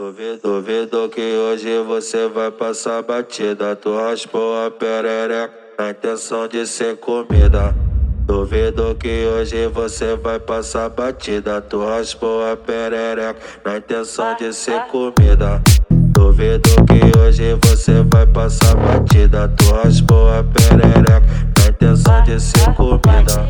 Duvido que hoje você vai passar batida. Tu raspou a perereca na intenção de ser comida. Duvido que hoje você vai passar batida. Tu raspou a perereca na intenção de ser comida. Duvido que hoje você vai passar batida. Tu raspou a perereca na intenção de ser comida.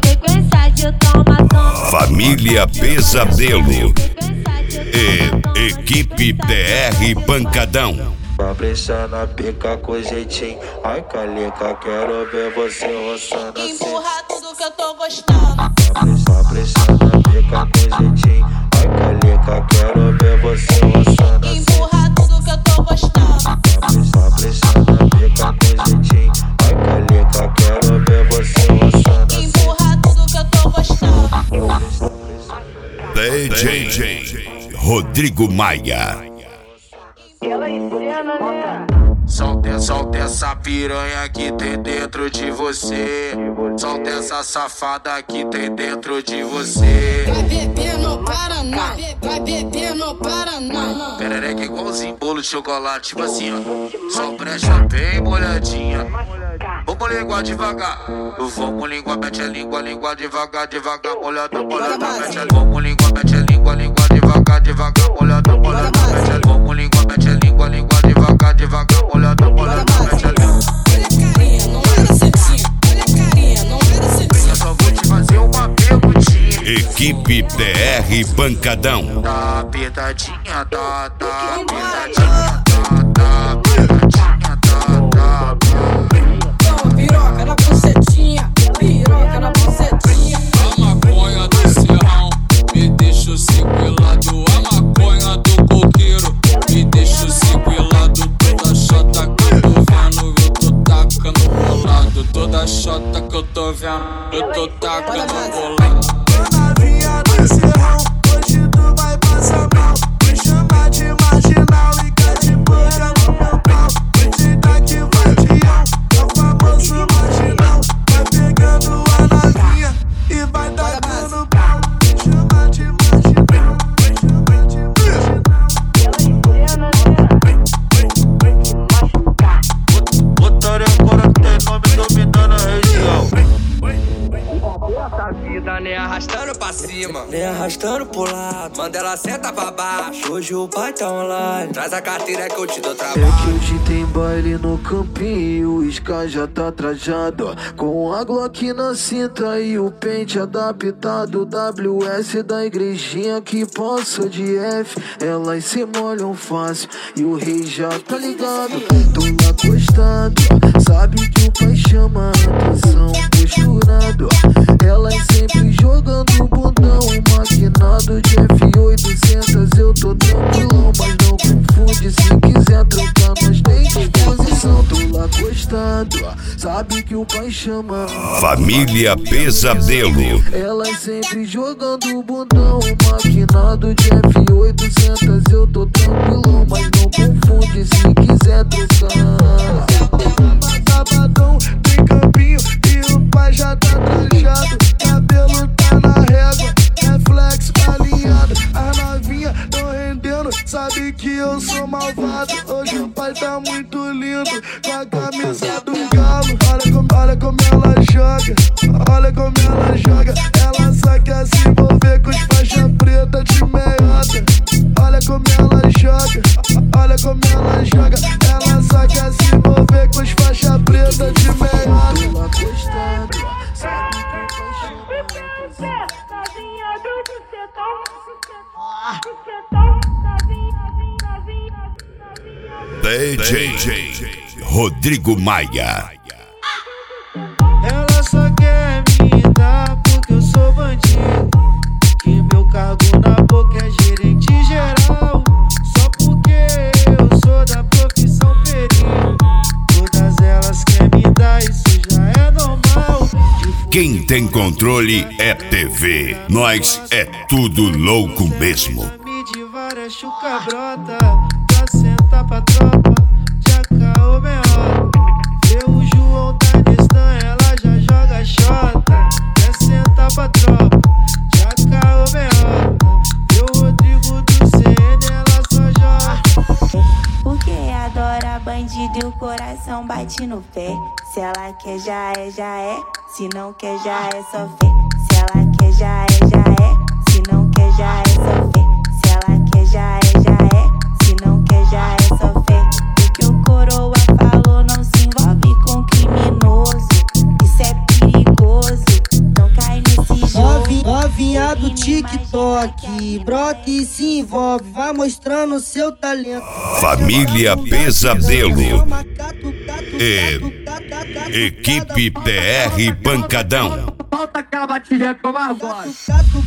Família Pesadelo e Equipe TR Pancadão. Capricha na pica com jeitinho. Ai, calica, quero ver você roçando assim. Empurra tudo que eu tô gostando. Capricha na pica com jeitinho. Ai, calica, quero ver você roçando assim. Empurra tudo que eu tô gostando. Capricha na pica com jeitinho. Ai, calica, quero ver você roçando assim. Empurra tudo que eu tô gostando. DJ Rodrigo Maia. Solta essa piranha que tem dentro de você. Solta essa safada que tem dentro de você. Vai beber no Paraná, vai beber no Paraná. Perereca igualzinho bolo de chocolate, tipo assim, ó. Só brecha bem molhadinha. Vamos linguar devagar. Vamos linguar, mete a língua devagar, molhada, mete a língua. Vamos linguar, mete a língua devagar, molhada, mete a língua. Vamos linguar, mete a língua devagar, molhada, mete a língua. Olha a carinha, não era sexy. Olha a carinha, não era sexy. Eu só vou te fazer uma perguntinha. Equipe TR Pancadão. Tá apertadinha, tá apertadinha, tá. Piroca na bucetinha, piroca na bucetinha. A maconha do serrão me deixa sequelado. A maconha do coqueiro me deixa sequelado. Toda chota que eu tô vendo, eu tô tacando bolado. Toda chota que eu tô vendo, eu tô tacando bolado. Novinha do serrão, hoje tu vai passar mal. Me chama de marginal e quer de boca no meu pau. Acredita que vai de ão, é o famoso marginal. Vai pegando a novinha e vai dando pau. Me chama de marginal, me chama de marginal. Otário agora tem nome dominando a região. Essa vida nem arrastando pra cima, nem arrastando pro lado. Manda ela senta pra baixo, hoje o pai tá online. Traz a carteira que eu te dou trabalho. É que hoje tem baile no campinho, o Sky já tá trajado, com a Glock na cinta e o pente adaptado. WS da igrejinha que passa de F, elas se molham fácil e o rei já tá ligado. Tô lá postado, sabe que o pai chama a atenção, posturado. Elas sempre jogando bundão, maquinado de F800. Eu tô tranquilão, mas não confunde. Se quiser trocar, nós tem disposição. Tô lá acostado, sabe que o pai chama. Família Pesadelo. Elas sempre jogando bundão, maquinado de F800. Eu tô tranquilão, mas não confunde. Se quiser trocar. Sabadão tem campinho e o pai já tá trajado. Cabelo tá na régua, reflexo alinhado. As novinhas tão rendendo, sabe que eu sou malvado. Hoje o pai tá muito lindo, com a camisa do galo. Olha como ela joga, olha como ela joga. Ela só quer se envolver com os faixa preta de meiota. Olha como ela joga, olha como ela joga. Ela só quer se envolver com os faixa preta de meiota. Tô lá postado, sabe que vai chamar. DJ Rodrigo Maia. Ela só quer me dar porque eu sou bandido, que meu cargo na boca é gerente geral. Só porque eu sou da profissão perito, todas elas querem me dar, isso já é normal. Quem tem controle é TV. Nós é tudo louco mesmo. De várias chucabrota pra sentar pra tropa, já caô meia. Vê o João da Nistan, ela já joga xota. Quer sentar pra tropa, já caô meia. Vê o Rodrigo do CN, ela só joga. bandido e o coração bate no pé. Se ela quer, já é, já é. Se não quer, já é só fé. Se ela quer, já é, já é. Se não quer, já é só fé. Se ela quer, já é, já é. Se não quer, já é só fé. O que o coroa falou, não se envolve com criminoso. Isso é perigoso, não cai nesse jogo. Novinha do TikTok, brota e se envolve, vai mostrando seu talento. Família Pesadelo e Equipe PR Pancadão. Volta aquela batida com a voz.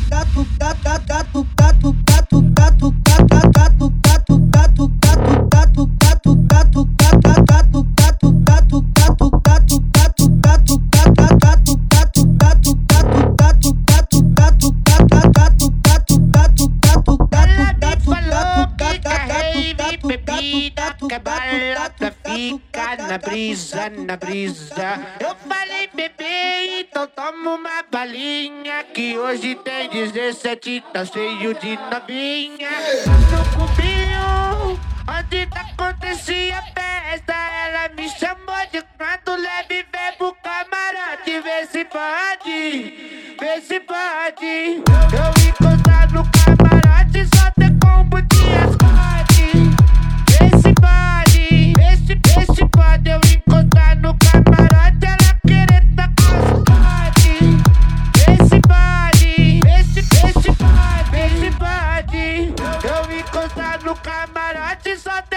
Na brisa. Eu falei, bebê, então toma uma balinha, que hoje tem 17, tá cheio de novinha. No cubinho, onde acontecia a festa, ela me chamou de canto, leve, vem pro camarote, vê se pode, vê se pode. Eu encostar no camarote, só ter combo de ascote. Vê se pode, vê se pode. Eu encostar no camarote, ela querer tacar os potes. Vê se pode, vê se pode. Eu encostar no camarote, só tem